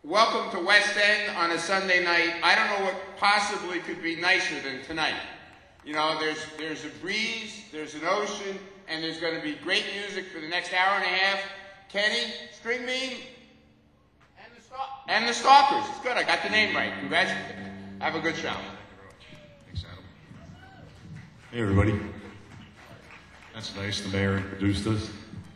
Welcome to West End on a Sunday night. I don't know what possibly could be nicer than tonight. You know, there's a breeze, there's an ocean, and there's going to be great music for the next hour and a half. Kenny, String Bean, and the Stalkers. It's good. I got the name right. Congratulations. Have a good show. Thanks, Adam. Hey, everybody. That's nice. The mayor introduced us.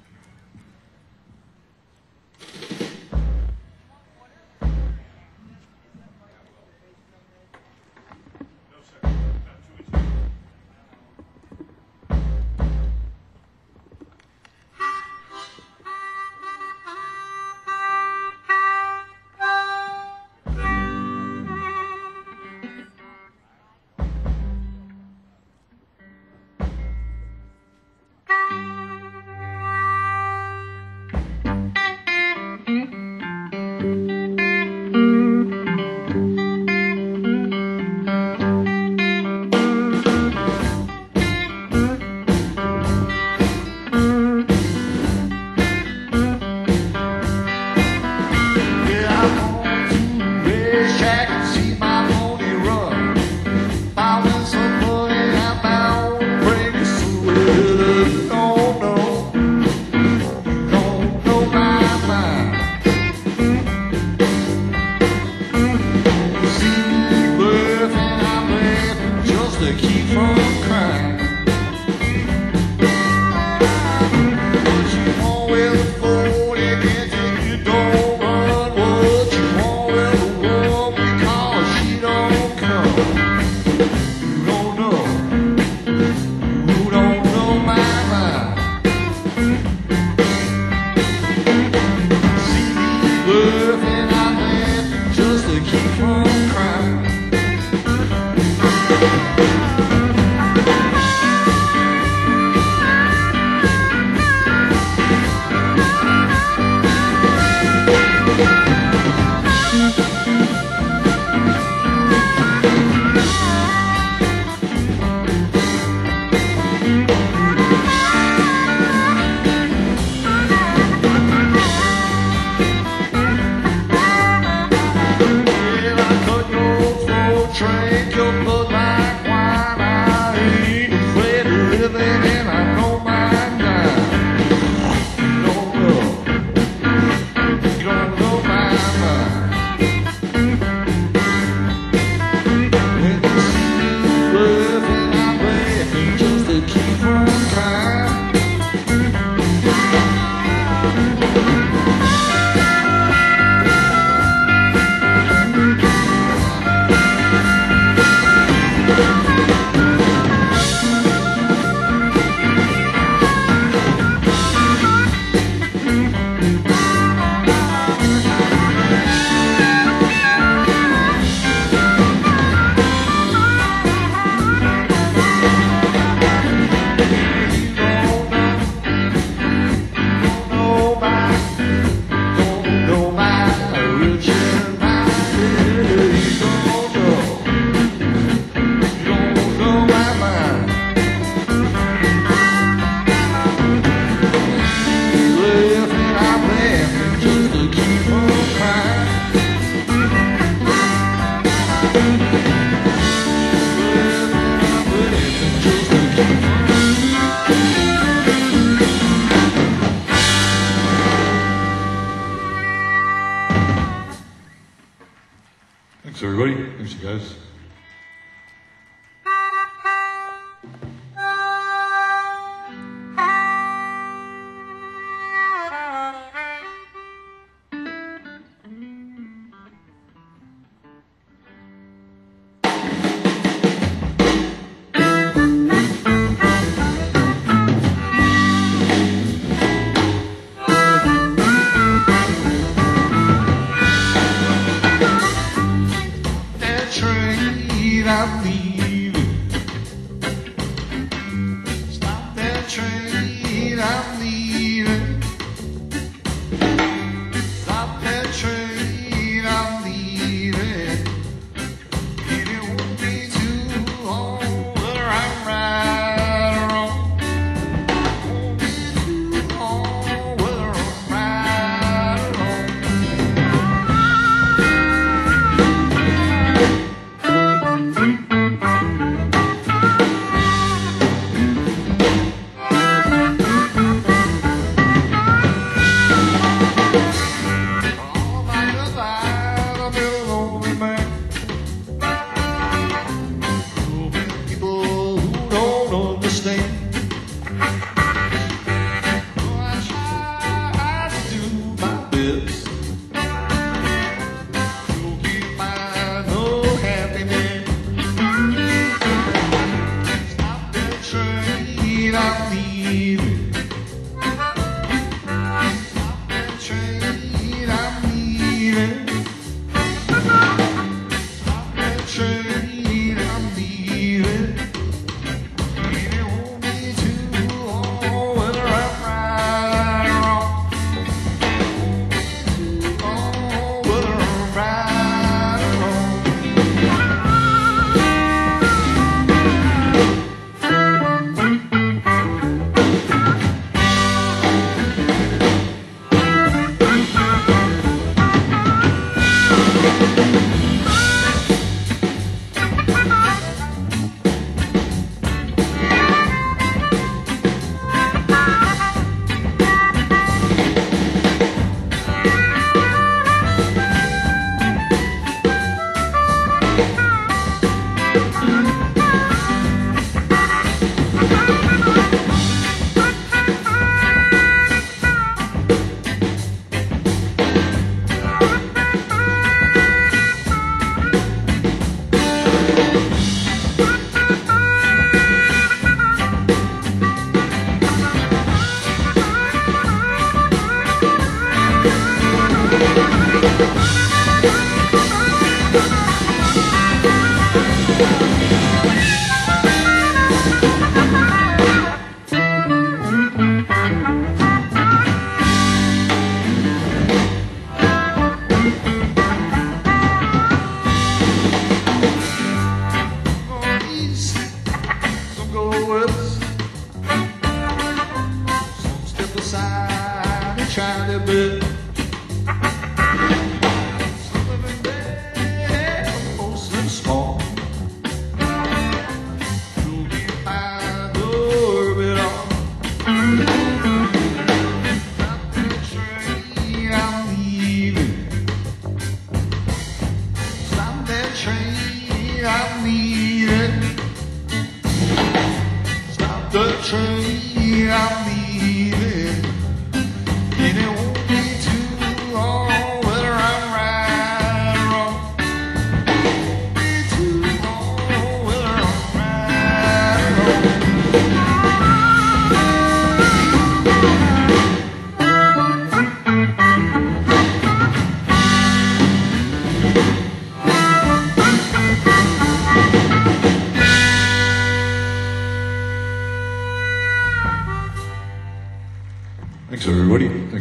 Thanks, everybody. Thanks, you guys. Train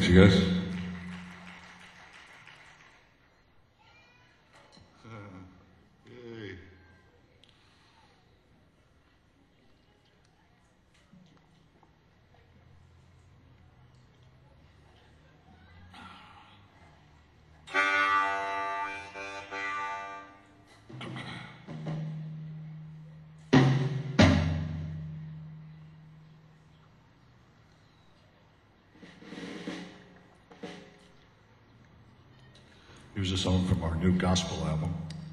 you guys. Yay. Here's a song from our new gospel album.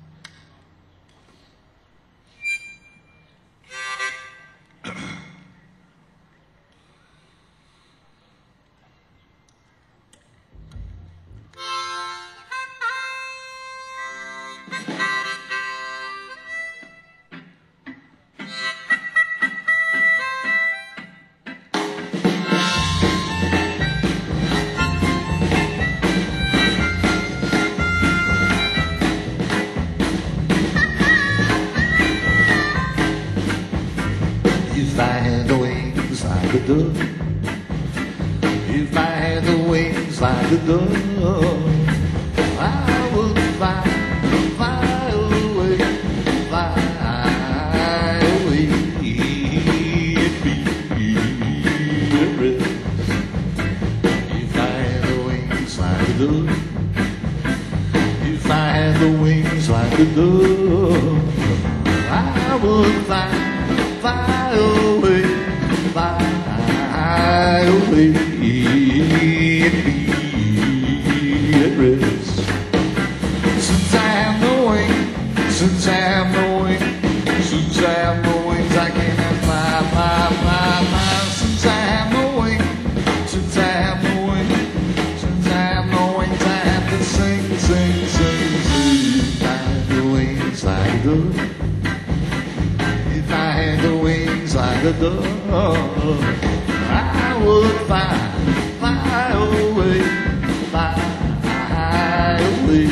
If I had the wings like a dove, if I had the wings like a dove, I would fly, fly away, fly away, and be at rest. If I had the wings like a dove, if I had the wings like a dove, I would fly. Fly away, fly away, and be at rest. Since I have no wings, since I have no wings, since I have no wings, I can't fly, fly, fly, fly. Since I have no wings, since I have no wings, since I have no wings, I have to sing, sing, sing, sing. I have the wings like a dove. If I had the wings like a dove, I would fly, fly away, fly away.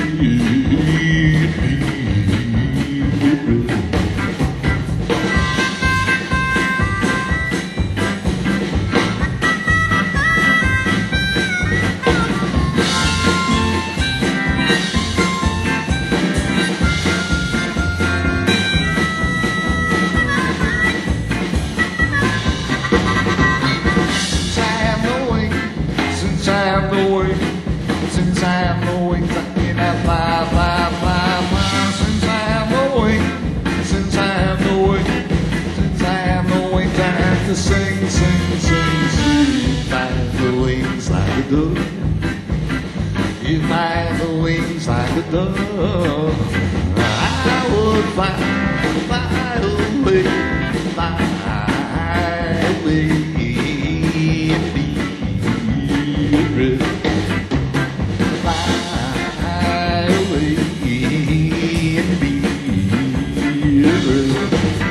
Since I have no wings, since I have no wings, I cannot fly, fly, fly, fly. Since I have no wings, since I have no wings, since I have no wings, I have to sing, sing, sing, sing. If I had the wings like a dove, if I had the wings like a dove, I would fly, fly away, fly away. Fly away and be a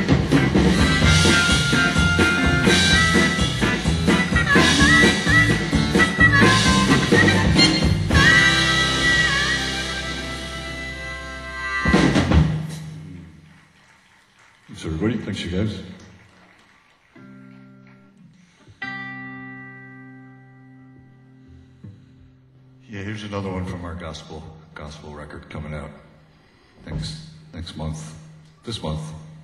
Thanks, everybody. Thanks, you guys. Yeah, here's another one from our gospel record coming out next month. This month.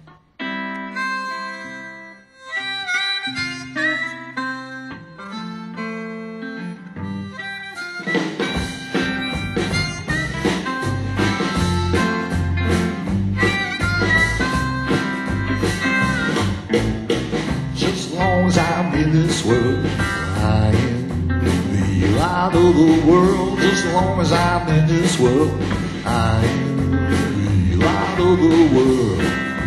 Just as long as I'm in this world, I am the light of the world. Just as long as I'm in this world, I am the light of the world.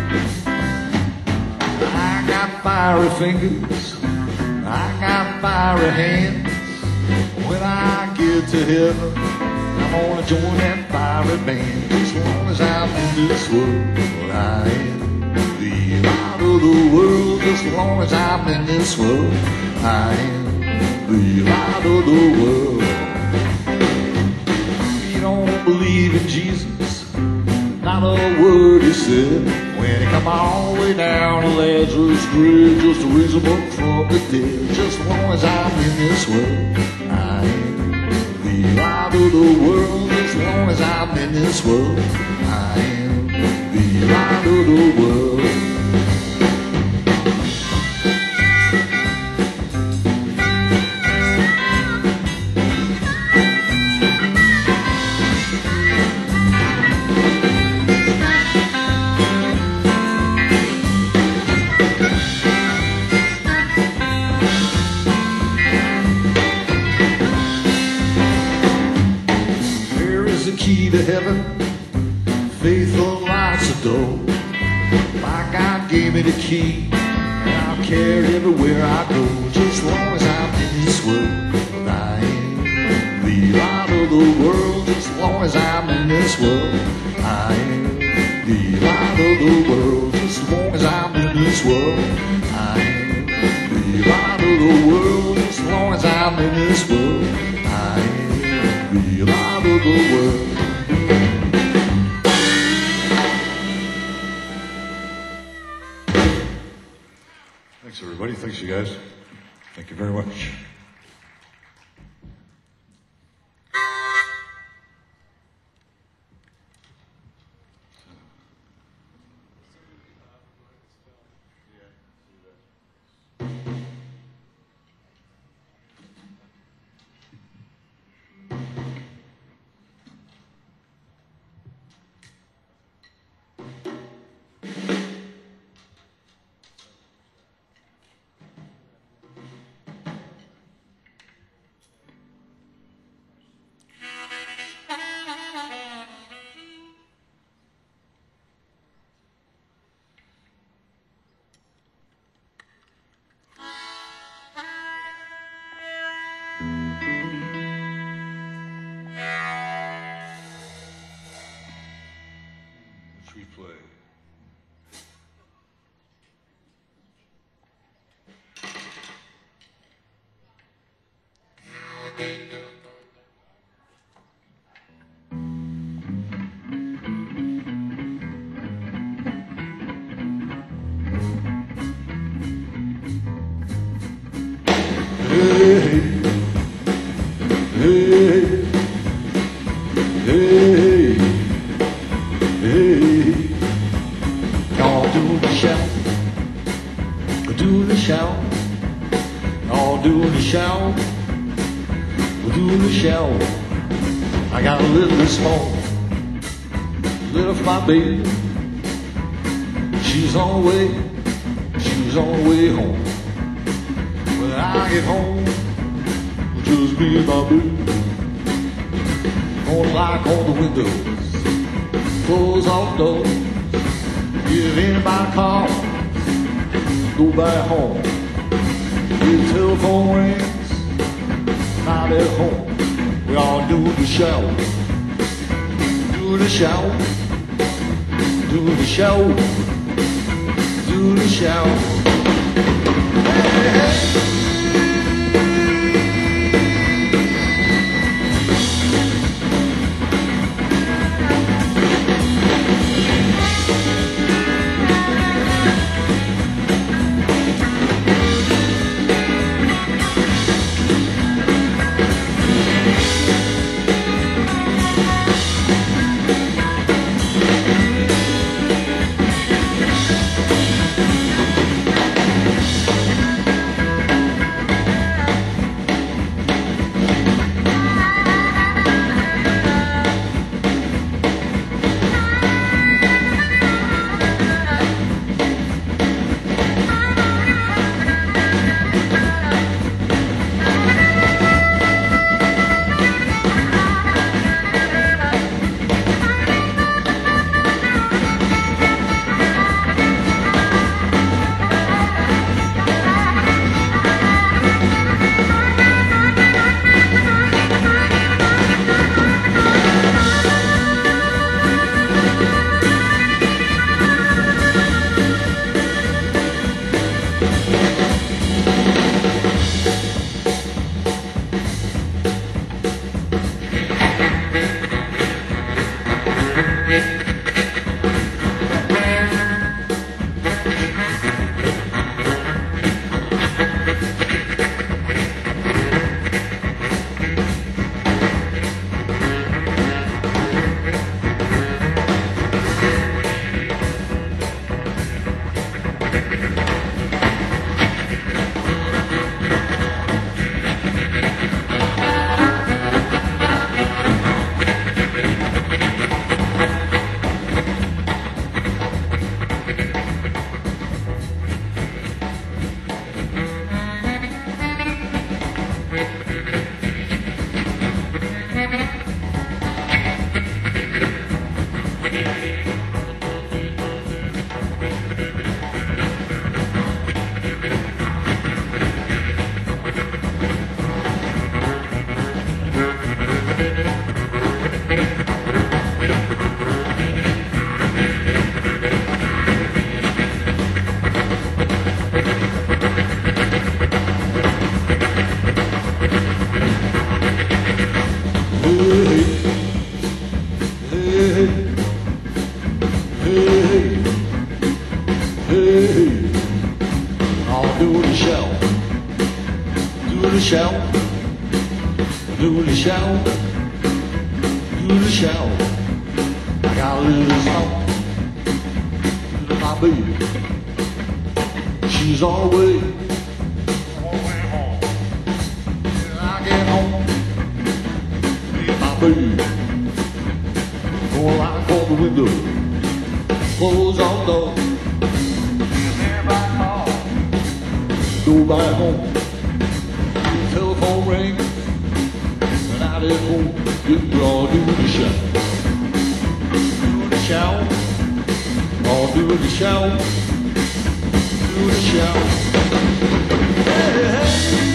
I got fiery fingers, I got fiery hands. When I get to heaven, I'm gonna join that fiery band. As long as I'm in this world, I am the light of the world. As long as I'm in this world, I am the light of the world. If you don't believe in Jesus, not a word he said. When he come all the way down to Lazarus' grave just to raise him up from the dead. Just as long as I'm in this world, I am light of the world as long as I'm in this world. I am the light of the world. Key to heaven, faith unlocks the door. My God gave me the key, and I'll carry it everywhere I go. Just as long as I'm in this world, I am the light of the world. Just as long as I'm in this world, I am the light of the world. Just as long as I'm in this world, I am the light of the world. Just as long as I'm in this world, I am the light of the world. Thanks, everybody. Thanks, you guys. Thank you very much. Which we play. Hey, hey, hey, hey. Y'all do the shout, do the shout. Y'all do the shout, do the shout. I gotta live this home, live for my baby. She's on the way, she's on the way home. When I get home, just me and my baby. Gonna lock all the windows, close all the doors. If anybody calls, go back home. If the telephone rings, not at home. We all do the shout, do the shout, do the shout, do the shout. Hey, hey. Hey, hey, hey, hey. I'll do the shout, do the shout, do the shout, do the shout. I got a little song to my baby. She's on the way home. When I get home, meet my baby. Go out on the window, close on the door. Stand by the car, go back home. The telephone rings, and out at home, you all do the shout. Do the shout, all do the shout. Do the shout. Hey, hey.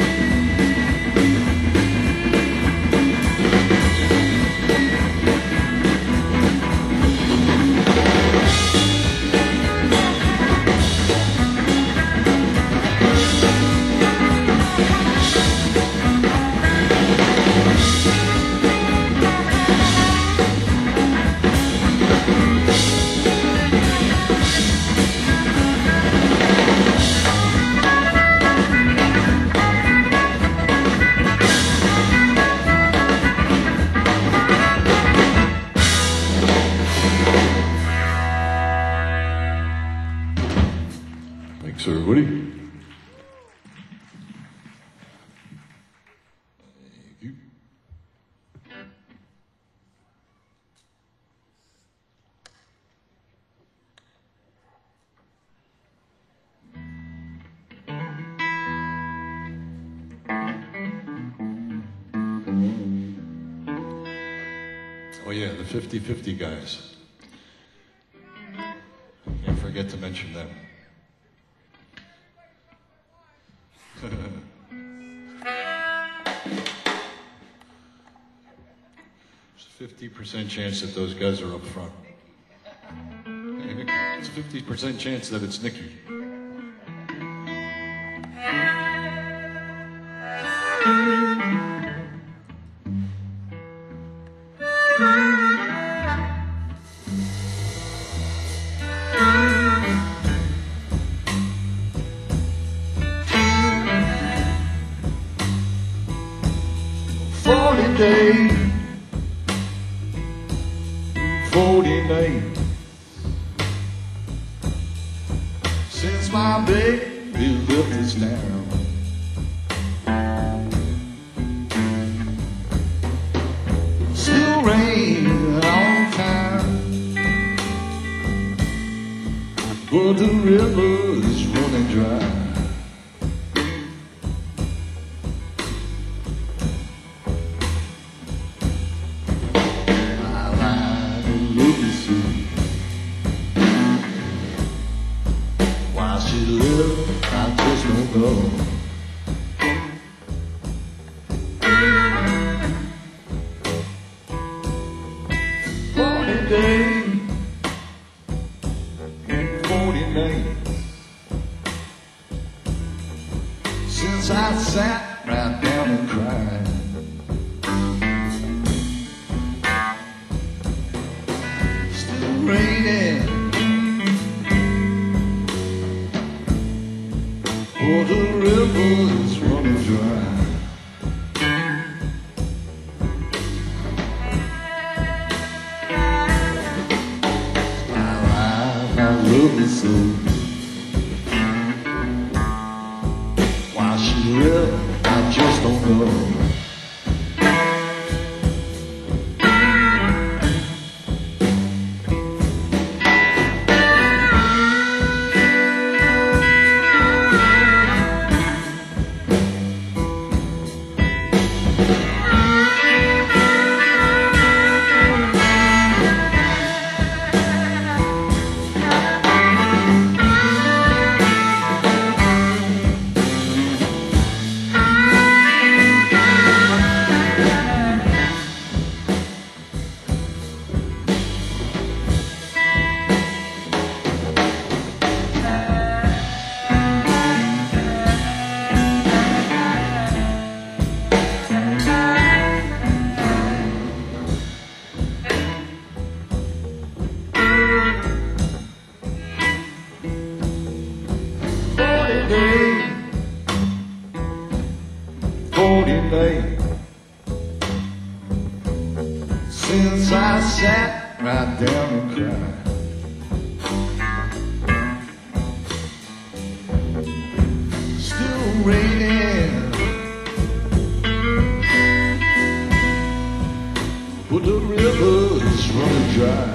Thanks, everybody. Thank you. Oh yeah, the 50-50 guys. Can't forget to mention them. There's a 50% chance that those guys are up front. It's a 50% chance that it's Nikki. Day, 49 since my baby left this town. Still rain all time, but the river is running dry. Since I sat right down and cried, still raining, oh the river is running dry. I love it so. I just don't know. sat right down and cried. Still raining, but the river's running dry.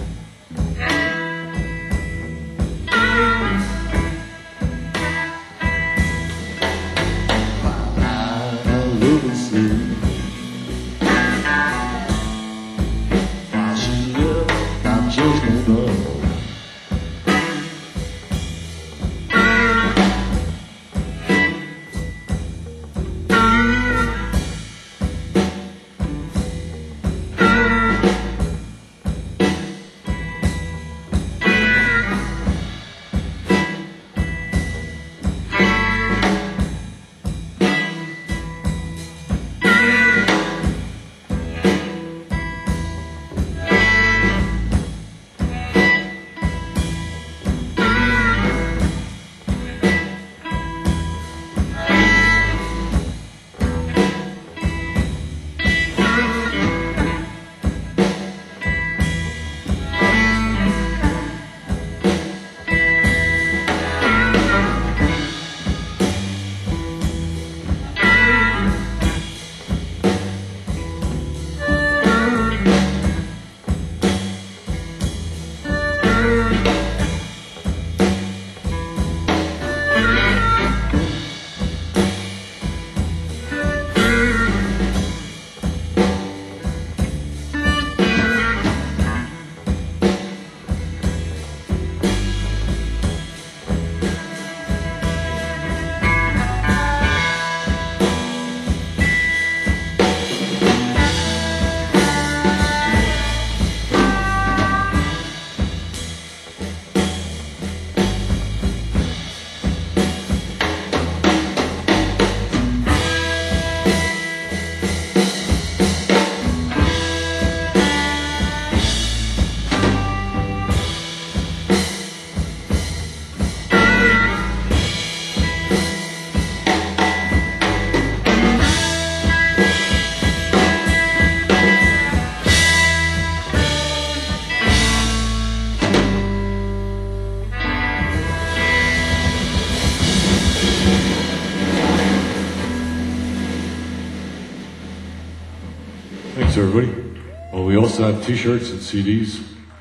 Thanks, everybody. Well, we also have T-shirts and CDs.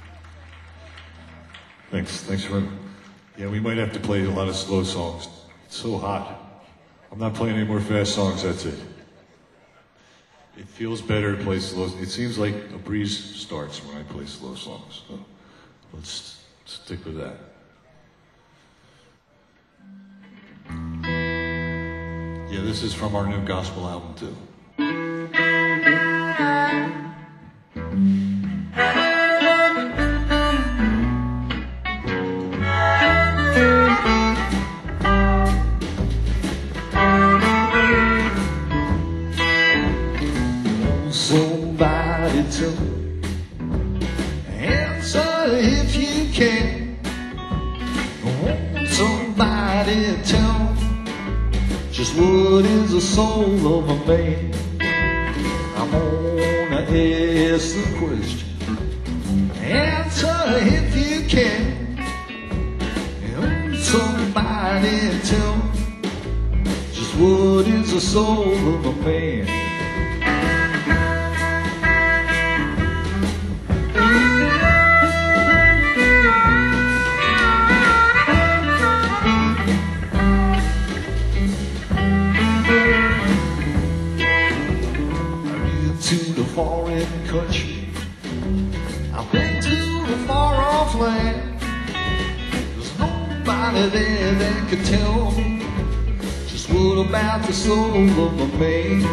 Thanks for. Yeah, we might have to play a lot of slow songs. It's so hot. I'm not playing any more fast songs. That's it. It feels better to play slow. It seems like a breeze starts when I play slow songs. So let's stick with that. Yeah, this is from our new gospel album too. Somebody tell me, answer if you can. Won't somebody tell me just what is the soul of a man? I'm gonna ask the question, answer if you can. Won't somebody tell me just what is the soul of a man? Foreign country, I've been to the far off land. There's nobody there that can tell me just what about the soul of a man.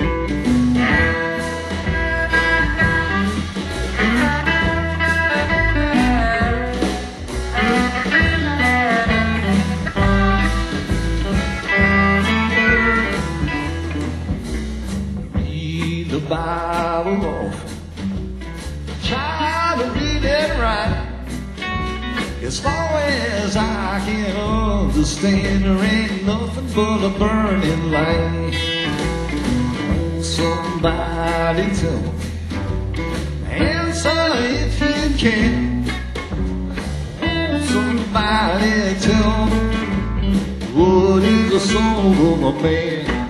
Read the Bible often, try to read it right. As far as I can understand, there ain't nothing but a burning light. Somebody tell me, answer can, somebody tell me what is the soul of a man?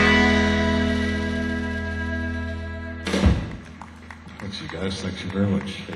Thanks, you guys. Thank you very much. Hey.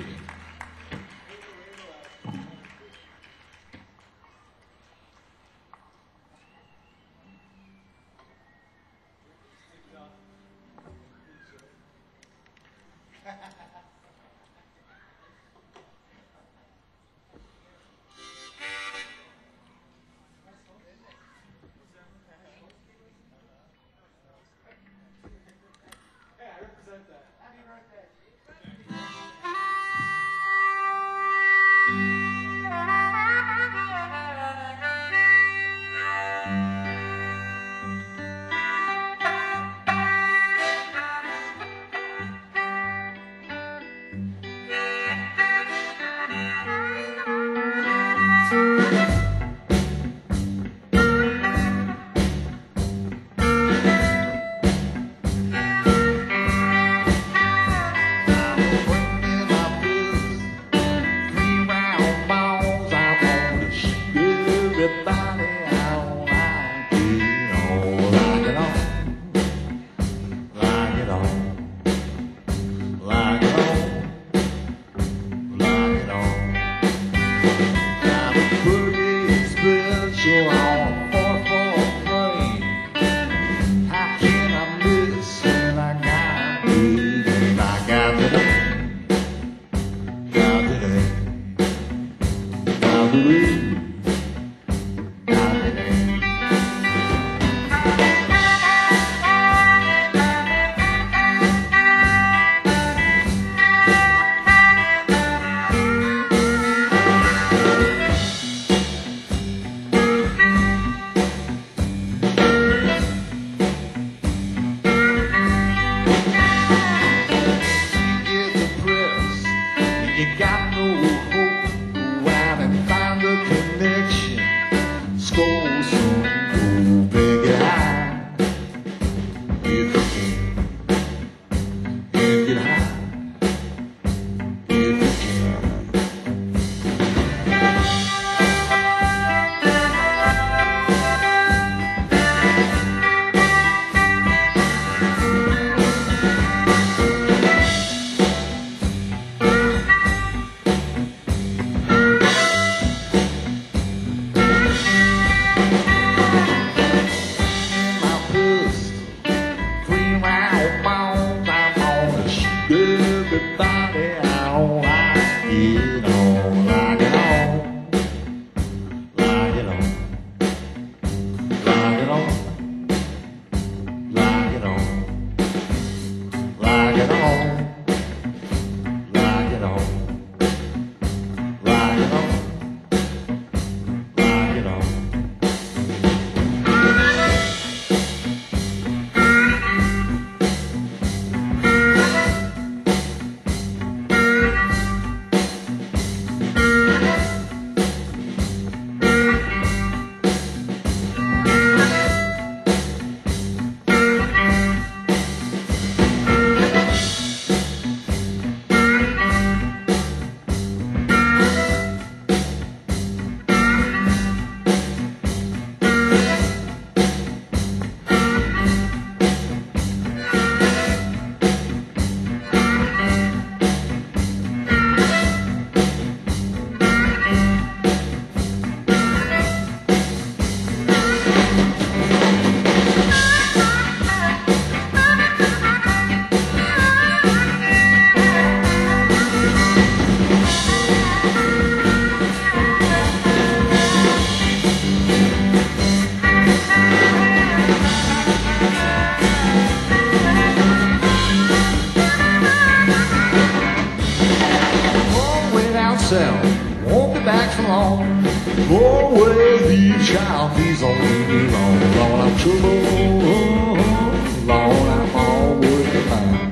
Won't be back for long. Go away, leave child, please don't leave me alone. Lord, I'm trouble. Lord, I'm always fine.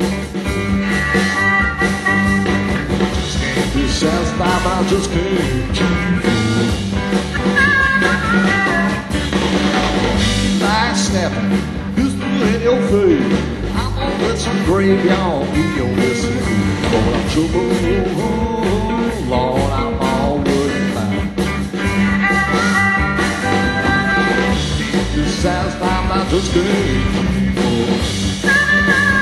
Just can't be satisfied, I just can't keep fool. Like snapping, pistol in your face. I'm gonna get some graveyard in your listen. Lord, I'm trouble. just can't keep on.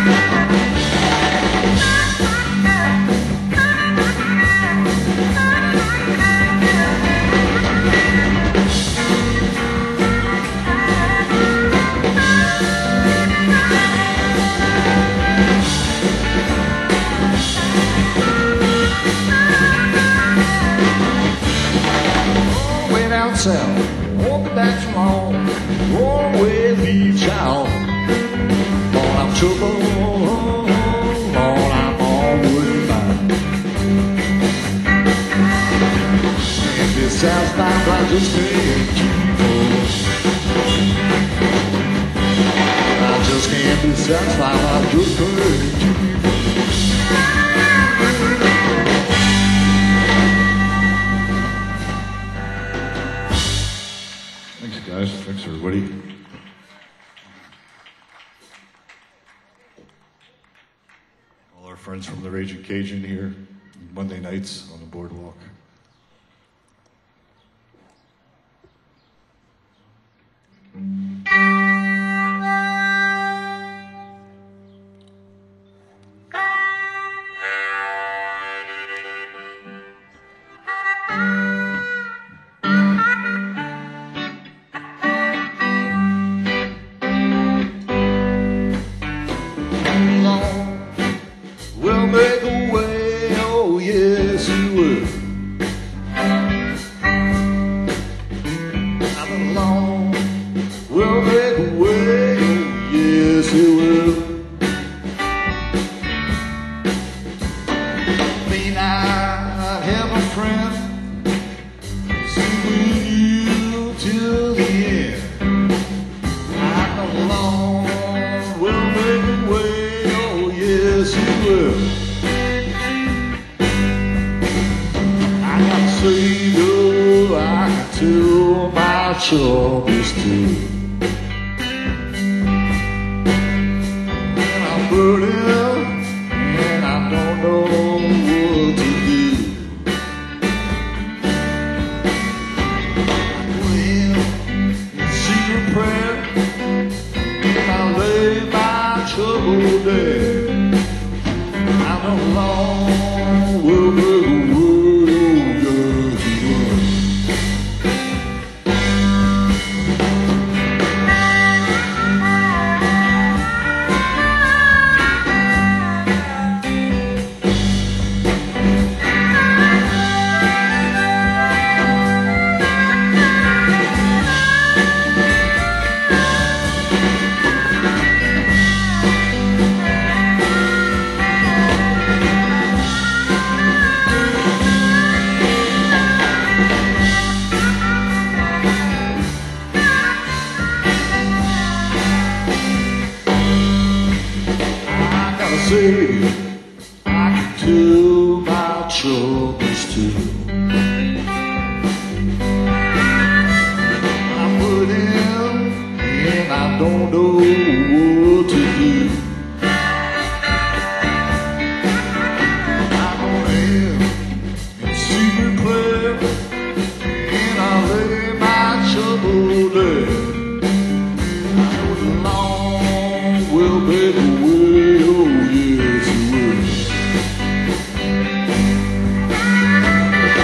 Way down south, walking back from home, one way leaves out. Lord, I'm troubled, Lord, I'm always bound. And this southbound I just can't keep on. I just can't be satisfied, I just can't keep on. Thanks, guys. Thanks, everybody. All our friends from the Raging Cajun here, Monday nights on the boardwalk. We'll make a way, oh yes you will. I'm alone. We'll make a way, oh yes you will. May not have a friend, see you till the end. I'm alone. We'll make a way, oh yes you will. I got Savior, I can tell my troubles too. And I'm burning, and I don't know what to do. Well, in secret prayer, and I lay my trouble there. I'm alone, will make a word, oh yes you will. I gotta say, I can tell my troubles too. I'm hurting, and I don't know what to do. I'm on in secret prayer, and I lay my trouble there. I know the Lord will make a way, oh yes he will.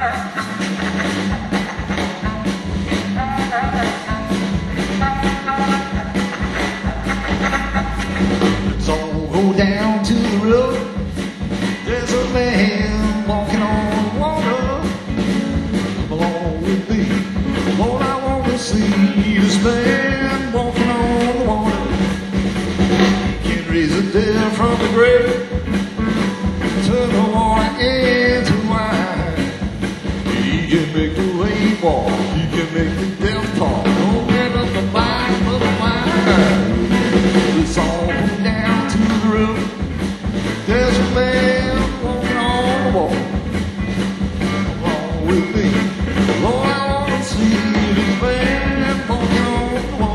Let's all go down to the road. There's a man walking on water. Come along with me. Lord, I want to see this man walking on the water. He can raise the dead from the grave, turn the water into wine. He can make the lame walk. He can make the deaf talk. Don't get up the mind for the wine. Let's all go down to the road. There's a man walking on the wall. Come along with me. Lord, I want to see this man walking on the wall.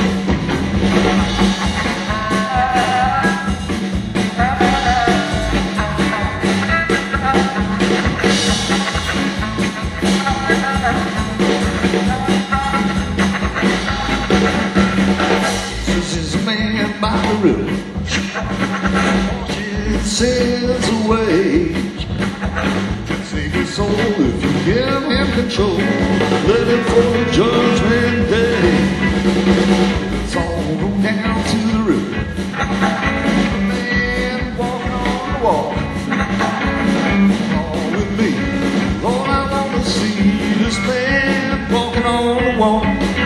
This is a man by the river, washing sins away. Can save your soul if you give him control. Let him for the judgment day. Let's all go down to the river. The man walking on the wall. Come on with me. Lord, I want to see this man walking on the wall.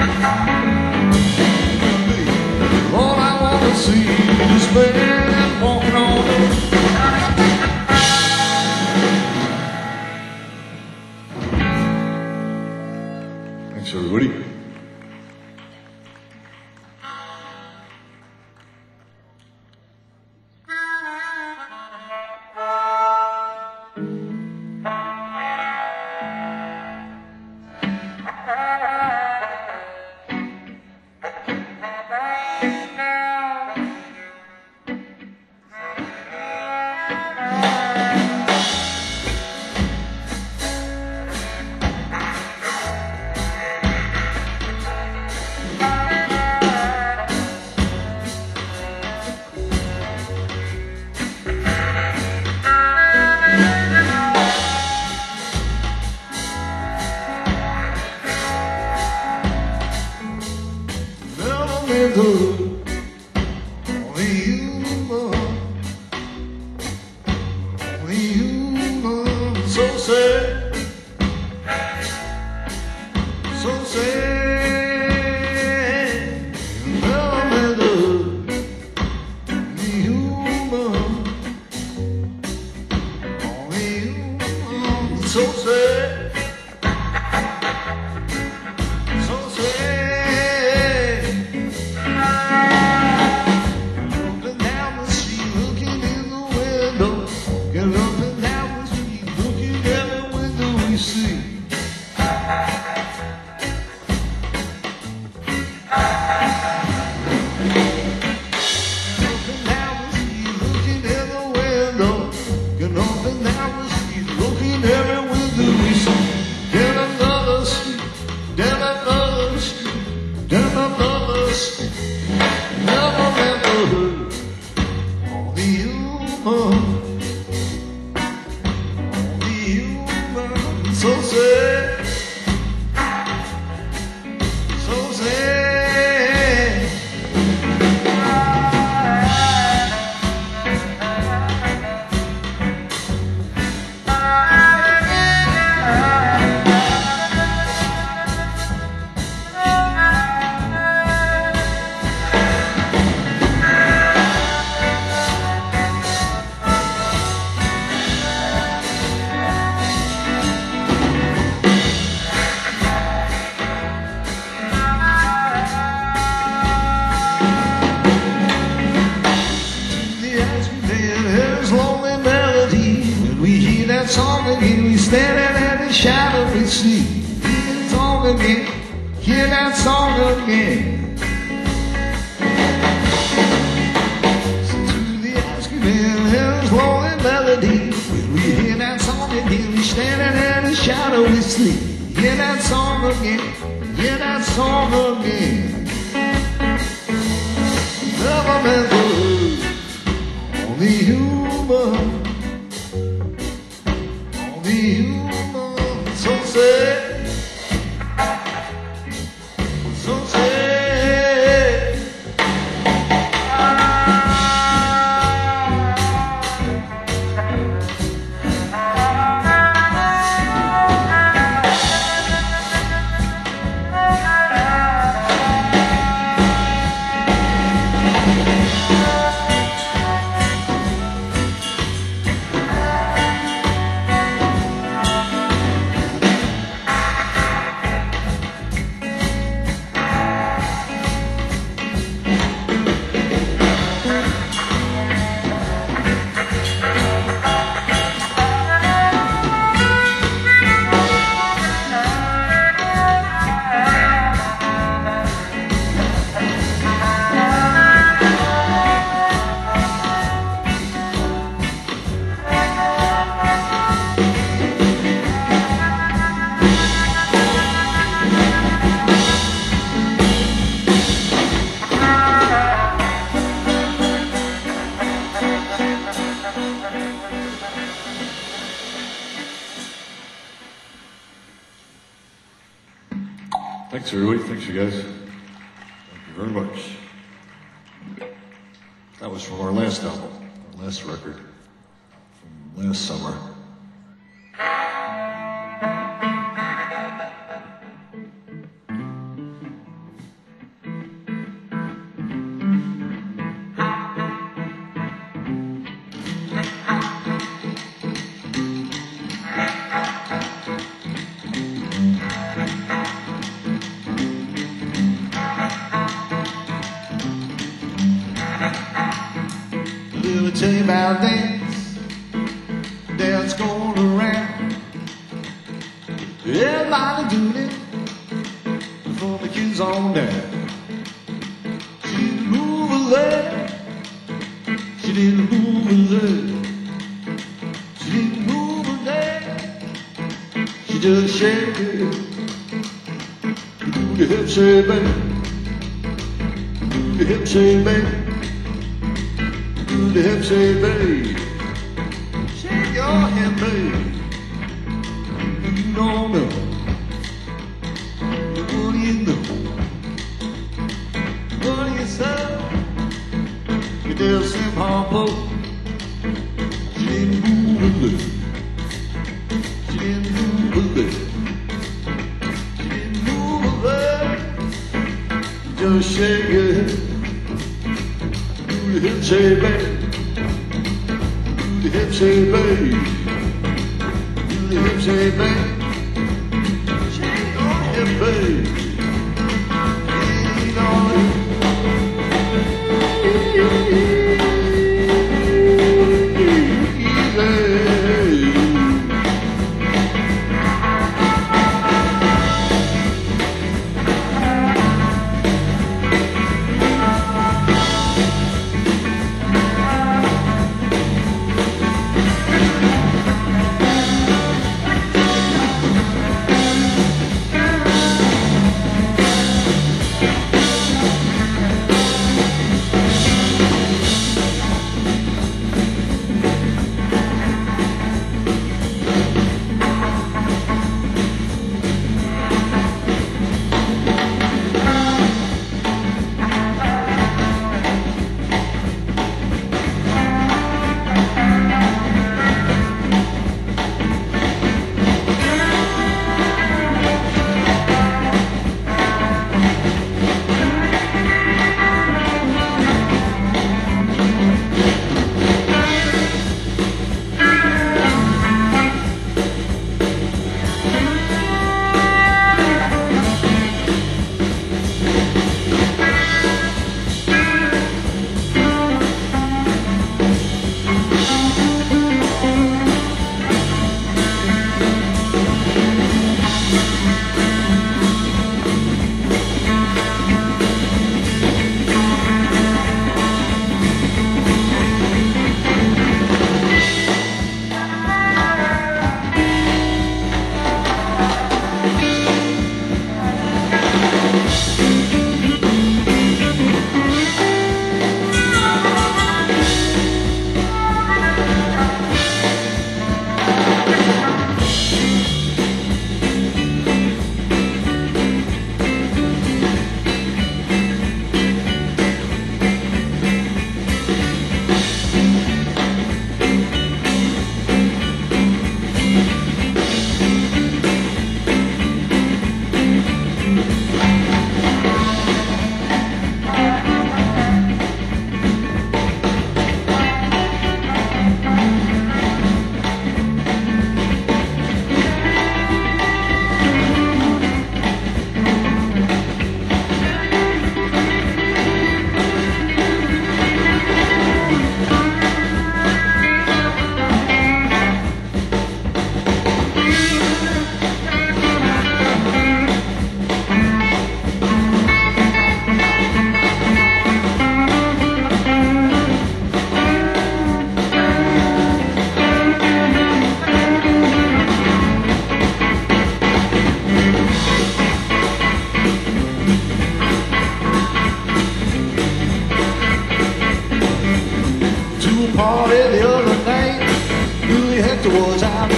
Lord, I want to see this man walking on the wall. Thanks, everybody. So sad, so sad. Never human, only human. So sad, so sad. Looking down the street, looking in the window, get up and down the street, looking every window we see. Looking down the street, looking in the window, get up and down the street, looking every window we see. Then another street, then another street, then another street. Never heard only human. So sad, so sad. There's lonely melody. When we hear that song again, we standing at the shadow we see. Hear that song again, hear that song again. So to the asking man, there's lonely melody. When we hear that song again, we standing at the shadow we see. Hear that song again, hear that song again. Never meant to hurt. Only human, only human, sad, so sad. Thanks, everybody. Thanks, you guys. Thank you very much. That was from our last album, our last record from last summer. Let me tell you about dance, dance going around. Everybody doing it, from the kids on down. She didn't move a leg, she didn't move a leg, she didn't move a leg, she just shake it. Do the hip shake, baby, do the hip shake, baby. Do the hip shake, baby. Shake your hip, baby. You don't know. What do you know? What do you say? You did some hoppo. She didn't move a leg. She didn't move a leg. She didn't move a leg. Just shake your hip. Do the hip shake, baby. Do the hip shake, baby. Do the hip shake, baby. Shake your hip, baby. Lean on it. Easy.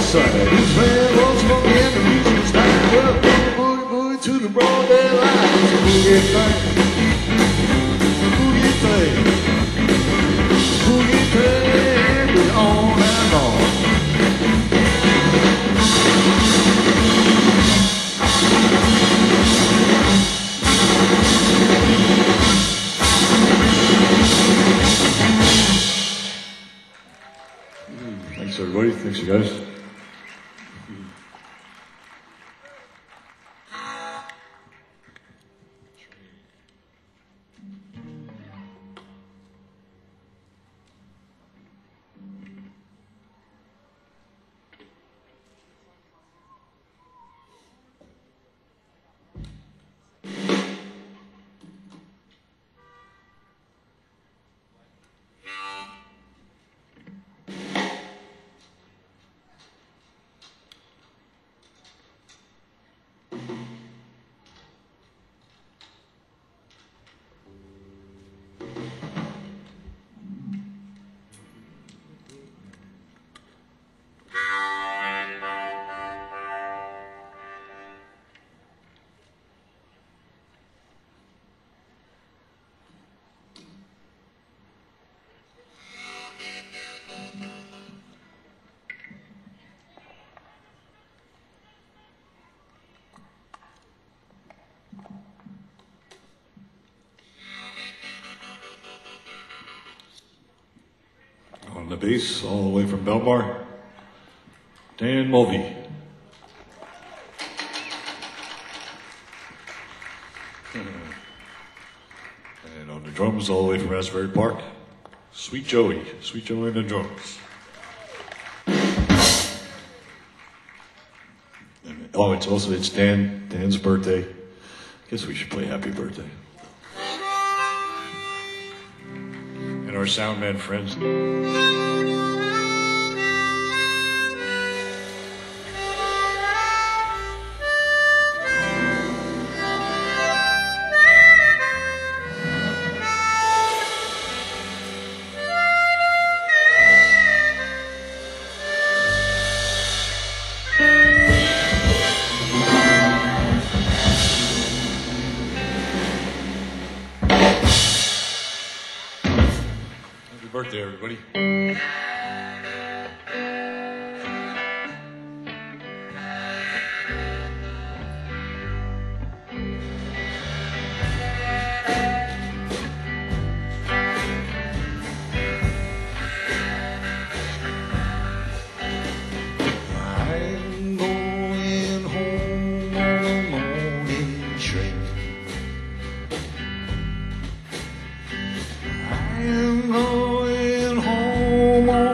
side. His man was funky and the music was nice. Well, boogie, boogie to the broad daylight. It's a boogie thing. Boogie thing. Boogie thing. Be on and on. Thanks, everybody. Thanks, you guys. On the bass, all the way from Belmar, Dan Mulvey. And on the drums, all the way from Asbury Park, Sweet Joey on the drums. And, oh, it's Dan's birthday. Guess we should play Happy Birthday. And our sound man friends. Happy birthday, everybody. I'm going home on the morning train. I'm going home on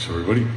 Thanks, everybody.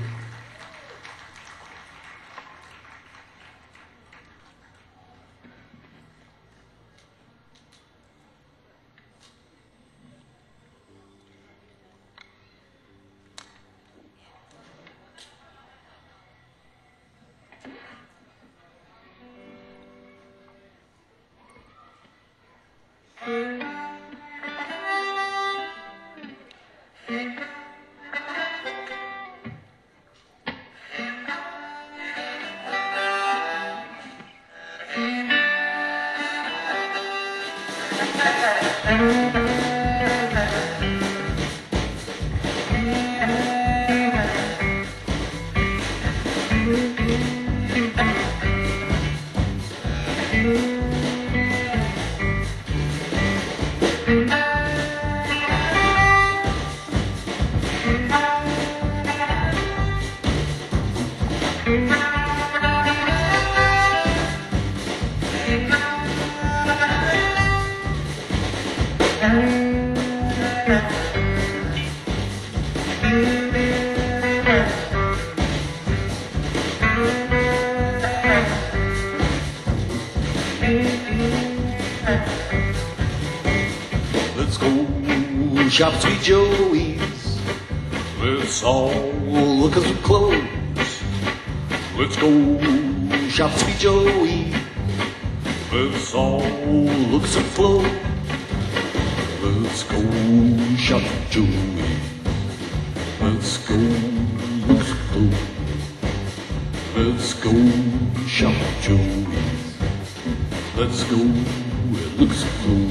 Let's go shop at Sweet Joey's. Let's all look at some clothes. Let's go shop at Sweet Joey's. Let's all look at some clothes. Let's go shop at Joey's. Let's go look at some clothes. Let's go shop at Joey's. Let's go and look at some clothes.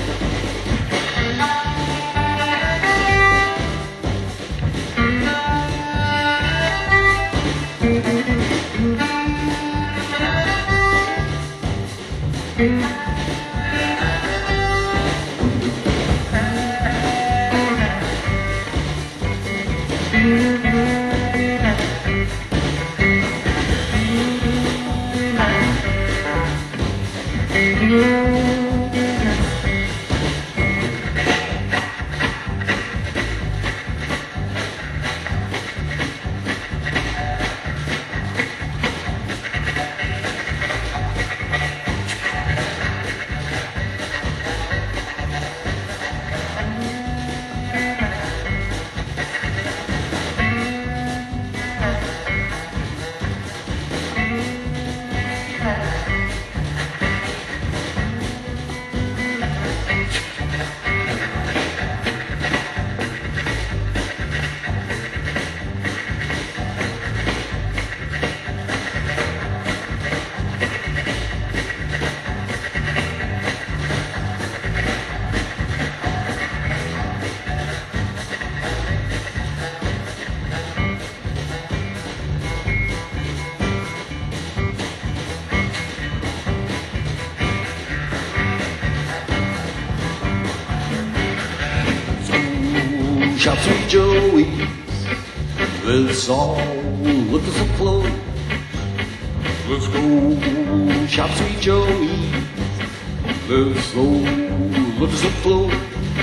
Shop Sweet Joey's. Let's all look at some clothes. Let's go shop Sweet Joey's. Let's go look at some clothes.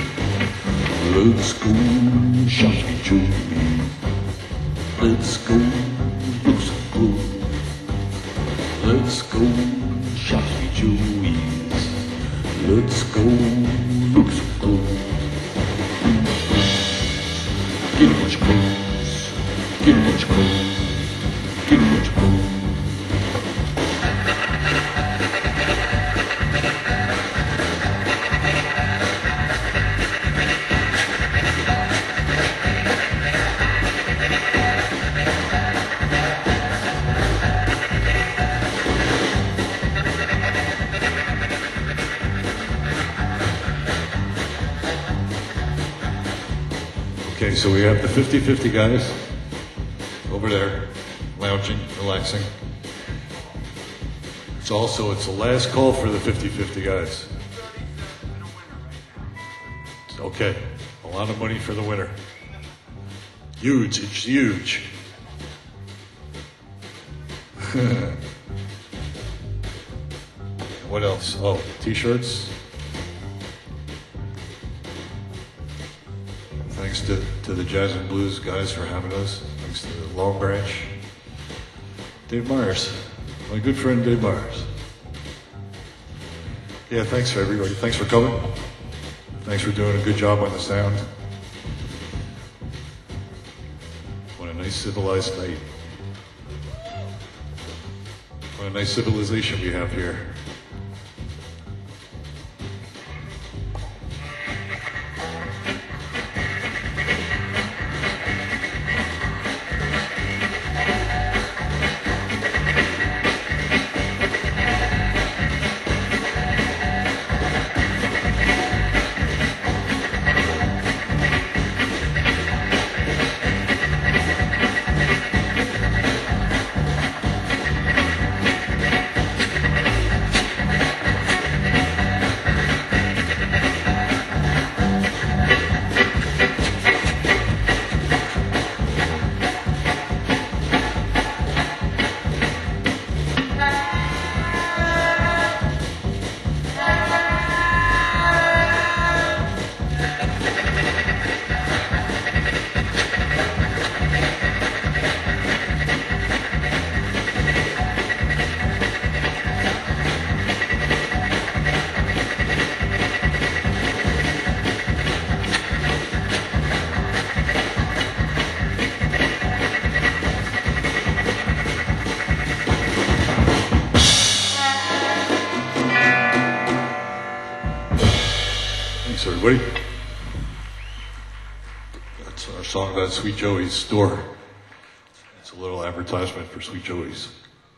Let's go shop Sweet Joey's. Let's go look at some clothes. Let's go shop Sweet Joey's. Let's go look at some clothes. Get a bunch of clothes. Get a bunch of clothes. Get a bunch of clothes. Okay, so we have the 50-50 guys over there, lounging, relaxing. It's the last call for the 50-50 guys. Okay, a lot of money for the winner. Huge, it's huge. What else? Oh, t-shirts. Thanks to the Jazz and Blues guys for having us. Thanks Long Branch. Dave Myers, my good friend Dave Myers. Yeah, thanks for everybody. Thanks for coming. Thanks for doing a good job on the sound. What a nice civilized night. What a nice civilization we have here. Thanks, everybody. That's our song about Sweet Joey's store. It's a little advertisement for Sweet Joey's.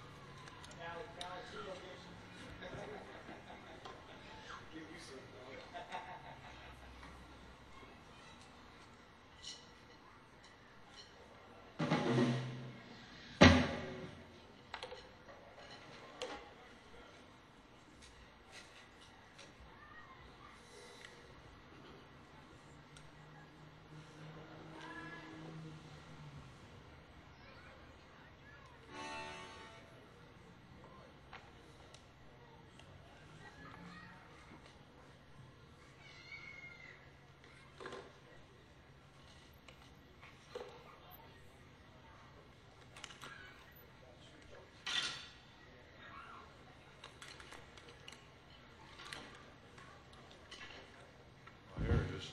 There it is.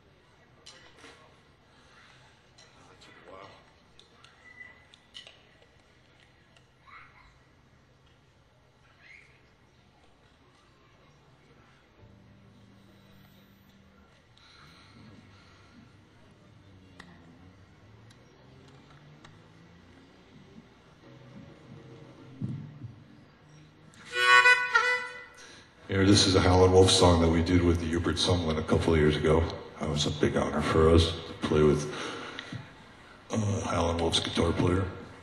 That took a while. Here, this is a Howlin' Wolf song that we did with the Hubert Sumlin a couple of years ago. That was a big honor for us to play with Howlin' Wolf's guitar player.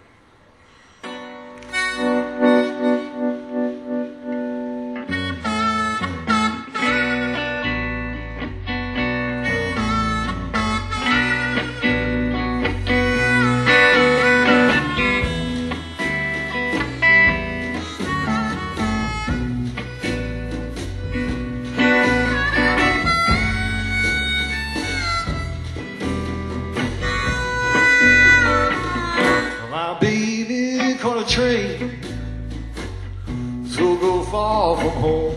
My baby caught a train to go far from home.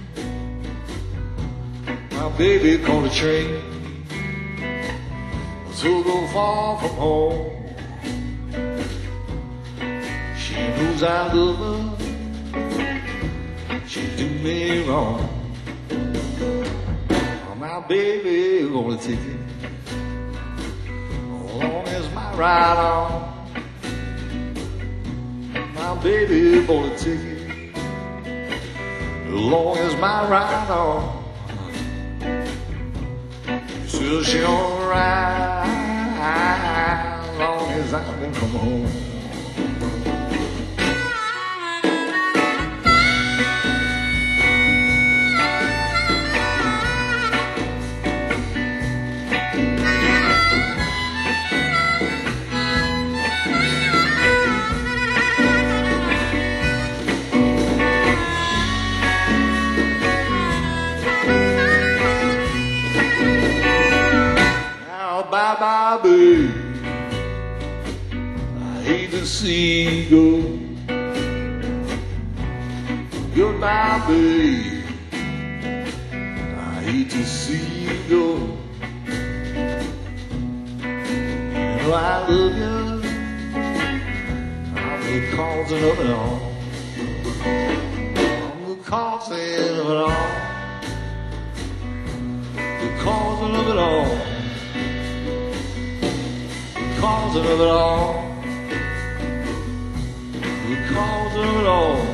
My baby caught a train to go far from home. She knows I love her, she did me wrong. My baby gonna take it as long as my ride on. My baby bought a ticket as long as my ride on. She says she gonna ride as long as I can come home. Bye-bye, babe. see you go. Goodbye, babe. I hate to see you go. You know I love you. I'm the cause of it all. I'm the cause of it all. The cause of it all. The cause of it all. The cause of it all.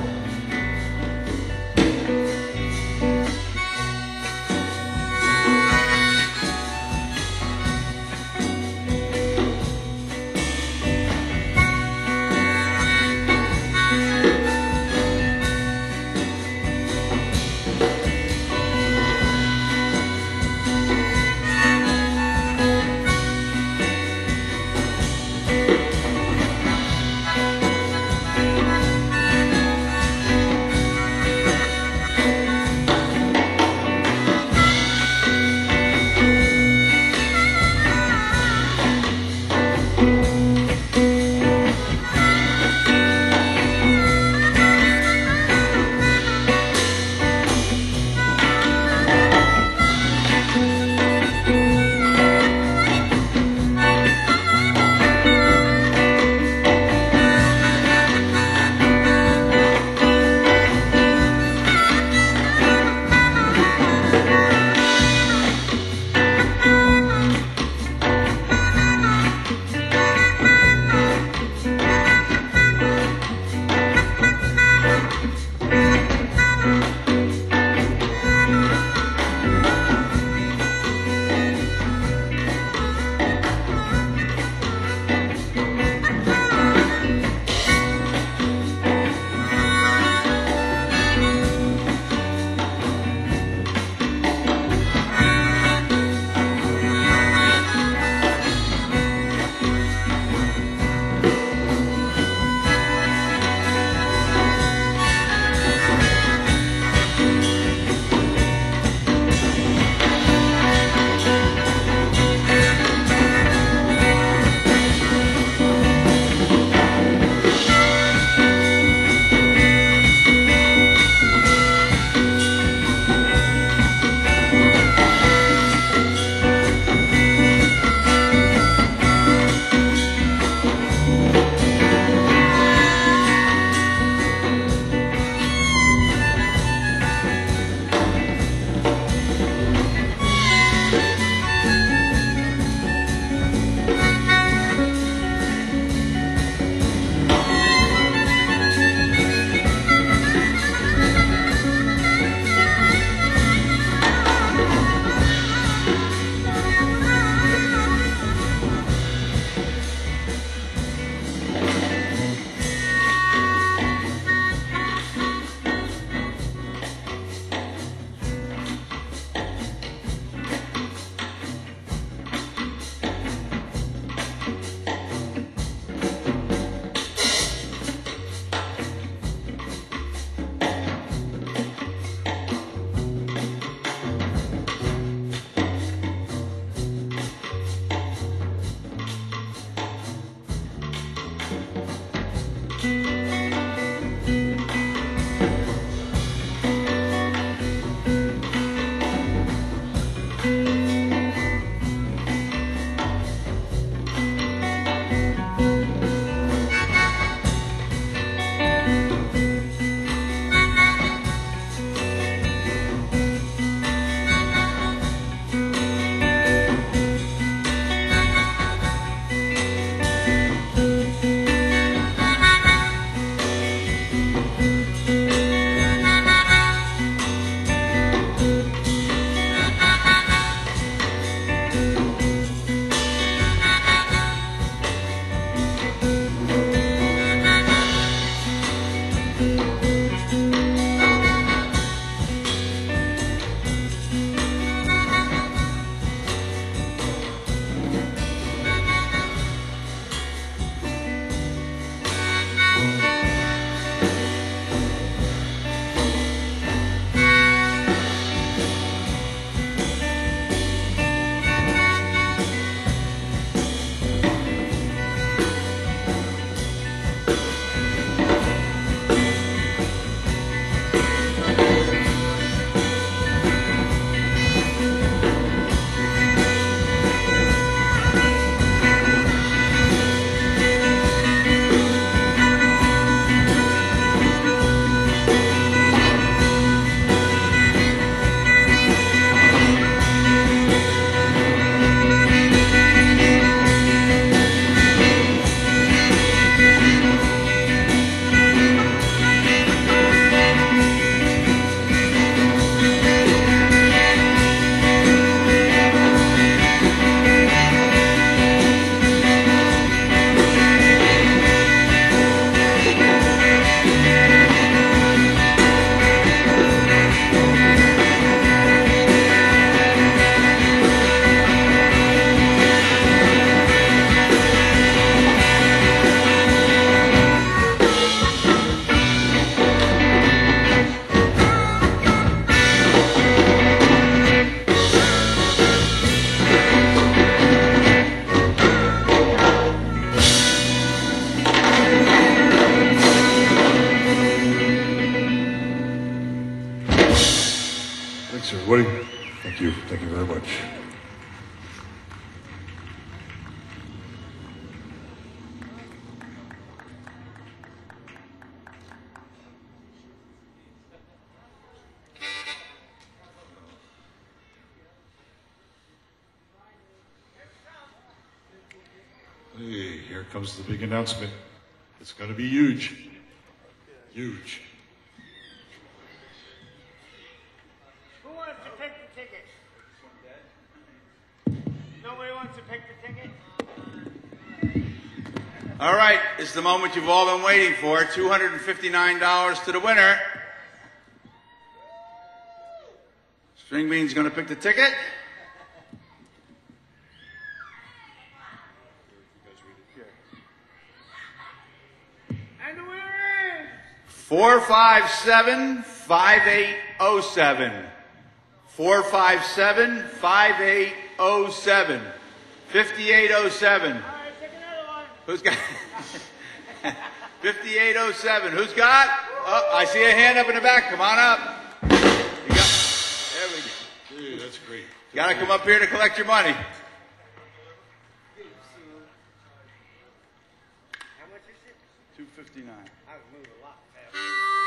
everybody. Thank you. Thank you very much. Hey, here comes the big announcement. It's going to be huge. Huge. Who wants to pick the ticket? Nobody wants to pick the ticket? All right, it's the moment you've all been waiting for. $259 to the winner. String Bean's going to pick the ticket. And the winner is 457-5807. 457-5807. 5807. all right, pick another one. Who's got 5807? Who's got? Oh, I see a hand up in the back. Come on up. You got, there we go. Dude, that's great. You got to come up here to collect your money. How much is it? 259. I was moving a lot faster.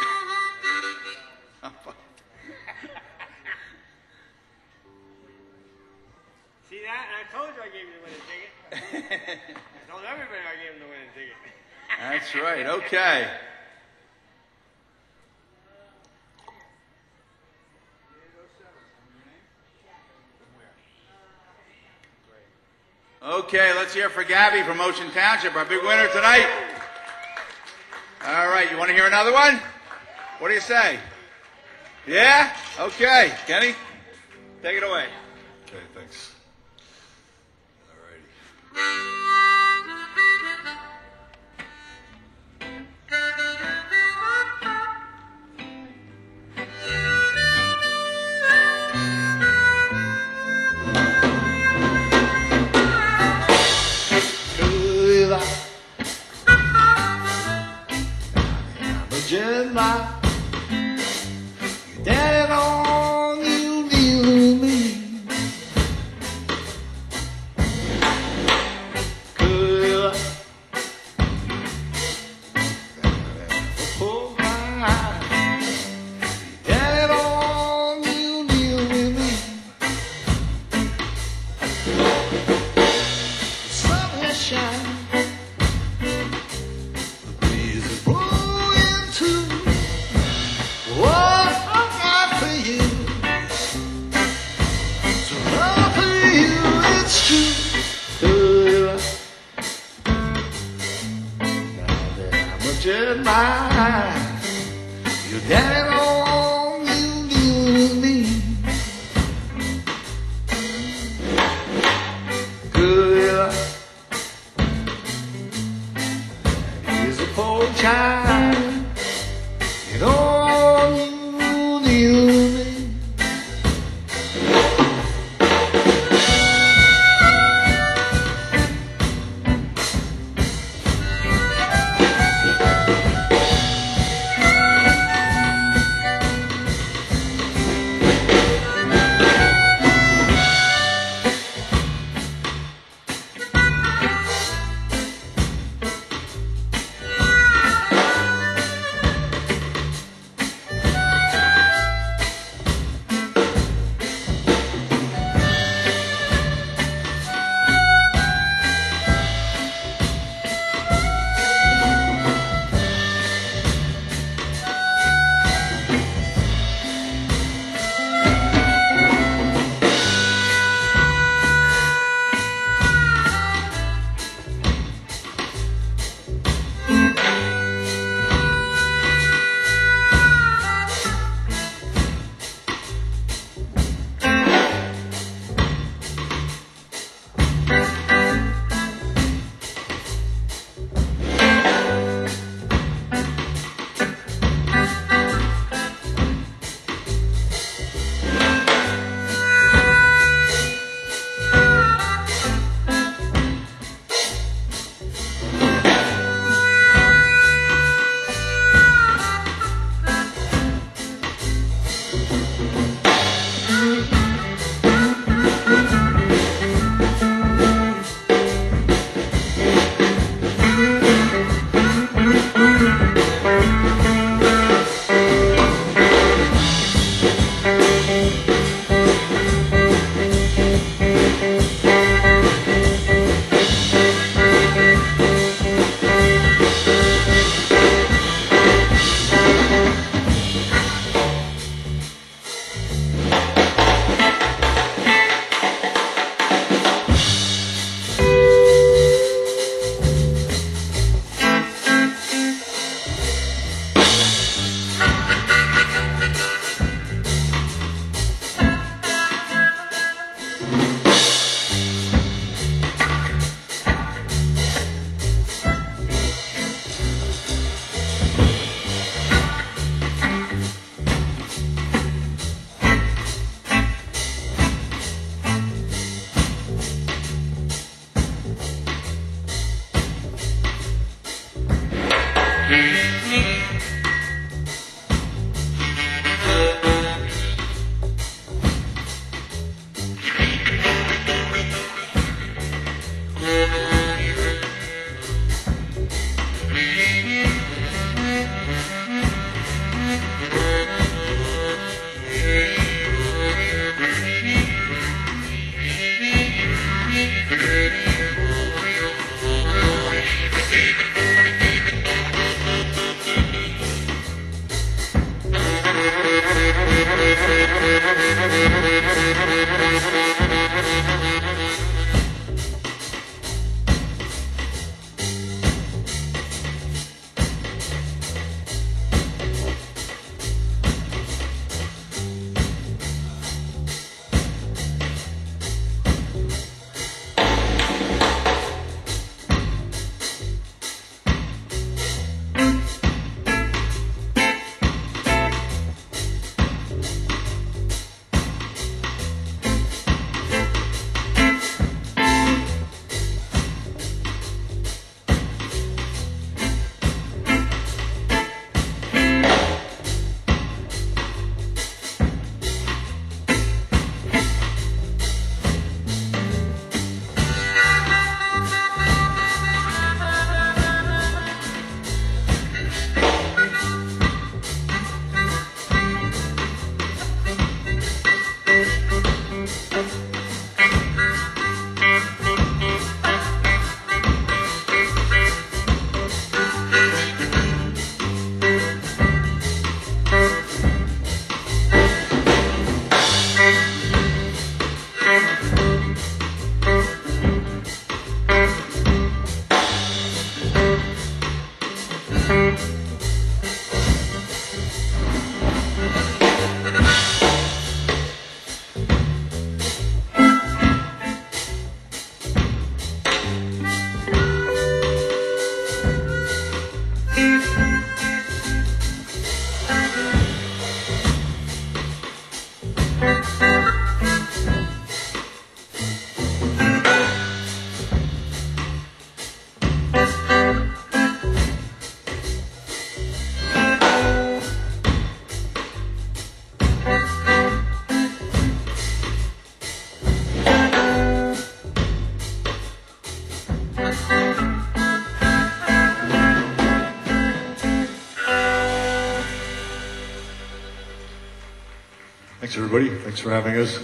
See that? I told you I gave you the winning ticket. I told everybody I gave him the winning ticket. That's right. Okay. Okay, let's hear for Gabby from Ocean Township, our big winner tonight. All right, you want to hear another one? What do you say? Yeah? Okay. Kenny, take it away. Okay, thanks. All righty. Good, I'm a Gemini. Daddy on you deal with me. Good, oh my. Daddy on you deal with me. The sun has shined. The breeze is blowing too. What I got for you, so love for you, it's true. Now that I'm a Gemini, your daddy on you deal with me. Good. He's a poor child. You know you deal with me. Thanks, everybody. Thanks for having us.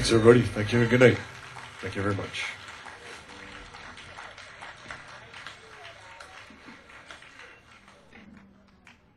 Thanks, everybody. Thank you and good night. Thank you very much.